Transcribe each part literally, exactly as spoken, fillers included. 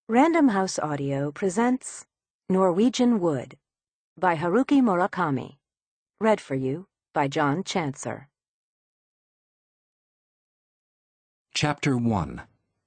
Random House Audio presents Norwegian Wood by Haruki Murakami. Read for you by John Chancer. Chapter one.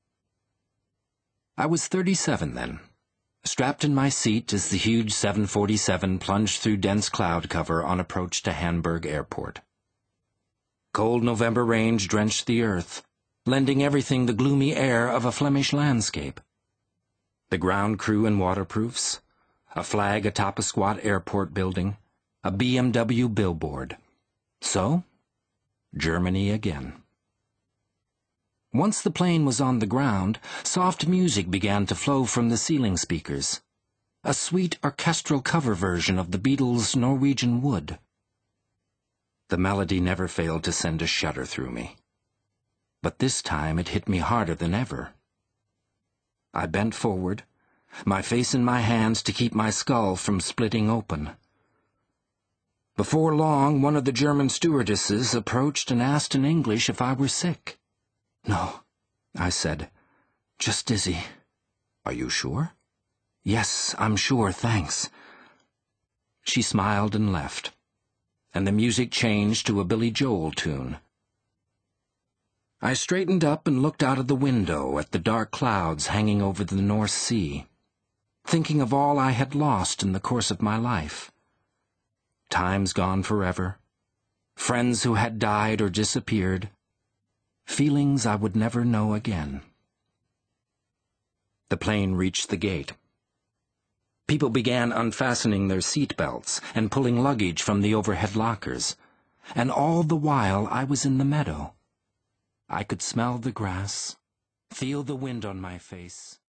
I was thirty-seven then, strapped in my seat as the huge seven forty-seven plunged through dense cloud cover on approach to Hamburg Airport. Cold November rains drenched the earth, lending everything the gloomy air of a Flemish landscape. The ground crew in waterproofs, a flag atop a squat airport building, a B M W billboard. So, Germany again. Once the plane was on the ground, soft music began to flow from the ceiling speakers, a sweet orchestral cover version of the Beatles' Norwegian Wood. The melody never failed to send a shudder through me. But this time it hit me harder than ever. I bent forward, my face in my hands to keep my skull from splitting open. Before long, one of the German stewardesses approached and asked in English if I were sick. "No," I said. "Just dizzy." "Are you sure?" "Yes, I'm sure, thanks." She smiled and left, and the music changed to a Billy Joel tune. I straightened up and looked out of the window at the dark clouds hanging over the North Sea, thinking of all I had lost in the course of my life. Times gone forever, friends who had died or disappeared, feelings I would never know again. The plane reached the gate. People began unfastening their seat belts and pulling luggage from the overhead lockers, and all the while I was in the meadow. I could smell the grass, feel the wind on my face,